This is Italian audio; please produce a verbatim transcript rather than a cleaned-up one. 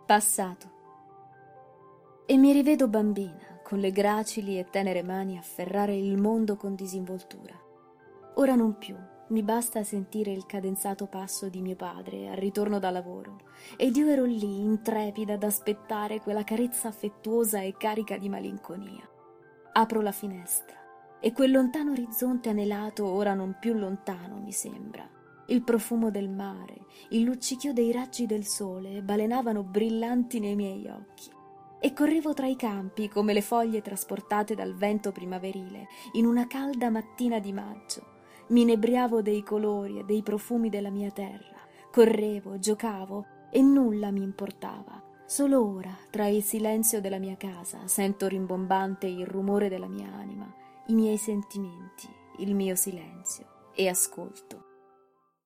Passato. E mi rivedo bambina, con le gracili e tenere mani afferrare il mondo con disinvoltura. Ora non più, mi basta sentire il cadenzato passo di mio padre al ritorno da lavoro, ed io ero lì, intrepida, ad aspettare quella carezza affettuosa e carica di malinconia. Apro la finestra, e quel lontano orizzonte anelato, ora non più lontano, mi sembra. Il profumo del mare, il luccichio dei raggi del sole balenavano brillanti nei miei occhi. E correvo tra i campi come le foglie trasportate dal vento primaverile in una calda mattina di maggio. Mi inebriavo dei colori e dei profumi della mia terra. Correvo, giocavo e nulla mi importava. Solo ora, tra il silenzio della mia casa, sento rimbombante il rumore della mia anima, i miei sentimenti, il mio silenzio, e ascolto.